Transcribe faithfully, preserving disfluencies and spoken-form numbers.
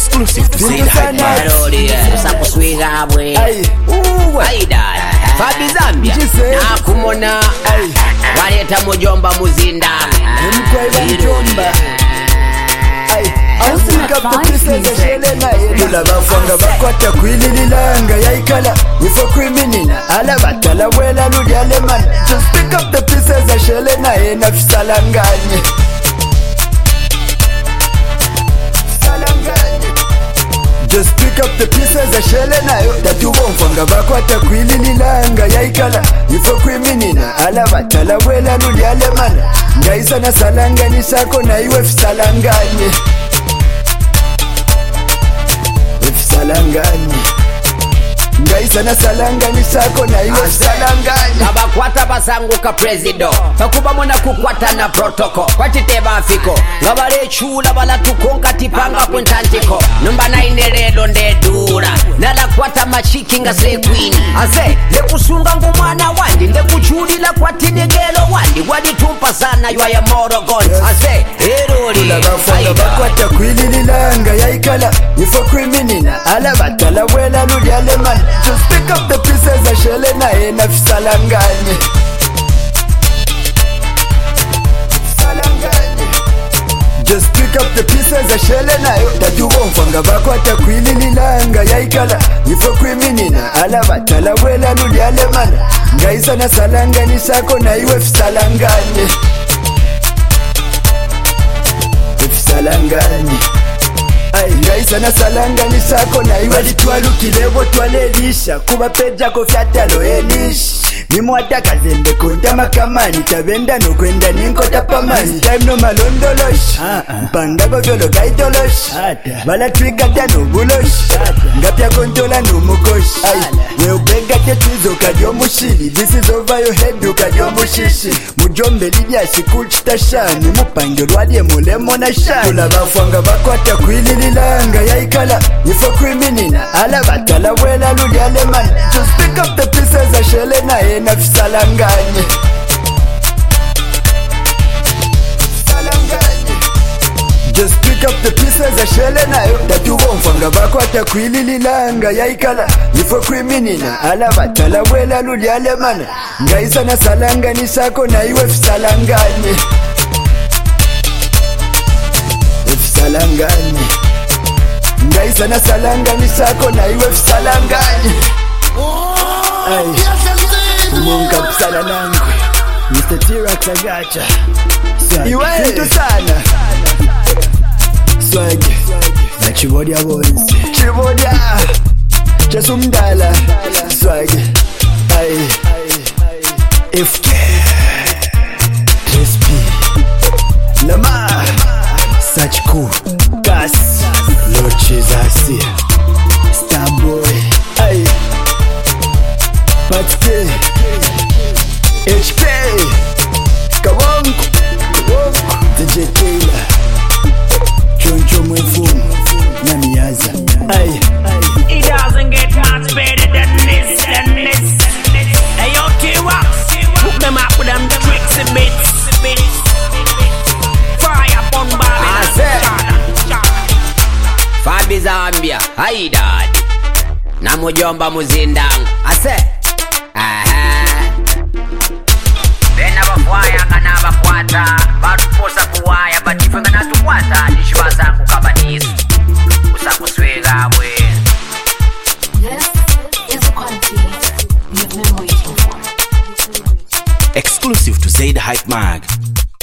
Exclusive to Zaid Hype Man. Usakuswiga bwe Aida Fabi Zambia na kumona waleta mujomba muzinda Mkwaiba mjomba Tula bafanga bakwata kwilililanga yaikala Wifo kriminina ala batala wela ludi aleman Just pick up the pieces za shele na ena fisalanganye Just pick up the pieces za shele na yo Datu bonfanga bakwata kwilililanga yaikala Wifo kriminina ala batala wela ludi aleman Ngaisa na salangani sako na iwe fisalanganye Salangani Ngaisa na salangani sako na iwe salangani Abakwata basanguka presido Fakuba mwana kukwata na protoko Kwatite bafiko Ngabale chula bala tukonga tipanga kwentantiko Numba na ineredo ndedura Nala kwata machiki nga se queen Aze, lekusunga ngumana wandi Lekuchulila kwa tinegelo wandi Wadi tumpa sana ywa ya moro gonzi Aze, erori Tula bafanga bakwata kwilililanga yaikala Ifo kriminina ala batala wela ludi aleman Just pick up the pieces za shele na ena fisalanganye Just pick up the pieces za shele na yo Datu bonfanga bakwata kwilililanga yaikala Ifo kriminina ala batala wela ludi aleman Ngaisa na salangani sako na iwe fisalanganye Fisalanganye Ngaisa na salangani sako na iwe litwalukilebo twalelisha Kuba peja kofyatalo elish Nimwata kazende konta makamani Tabenda no kwenda ninkota pamani Time no malondolosh Mpanga govolo kaitolosh Bala trigata no bulosh Ngapya kontola no mukosh Weubega tetizo kadio mushili This is over your head ukadio mushishi Mujombe lidia sikuchita shani Mupange lwadie mulemo na shani Tula bafanga bakwata kwilililanga yaikala Ifo kriminina ala batala wela ludi aleman Just pick up the pieces za shele na ena fisalanganye Just pick up the pieces za shele na yo Datu bonfanga bakwata kwilililanga yaikala Ifo kriminina ala batala wela ludi aleman Ngaisa na salangani sako na iwe fisalanganye Fisalanganye Ngaisa na salangani sako na iwe fisalanganye Munga pisala nangu Mister T-Rex agacha Iwe Kintu sana Swag Na Chibodia boys Chibodia Chasumdala Swag Ay F K Crispy Lama Sachku Gas Loches Asia Starboy Ay Patke H K Kawonku D J Taylor Choncho Mwefumu Namiyaza Ay It doesn't get much better than this, than this Hey yo T-Wax Hook them up with them tricks and bits Fire upon Bobby Fabi Zambia Aida Na mujomba muzindangu Ase Bena bafwaya kana bakwata Batuposa kuwaya Batifenga na tukwata Nishiwa zangu kabanisu Usakuswiga bwe This is a quality you've been waiting for. Exclusive to Zaid Hype Mag.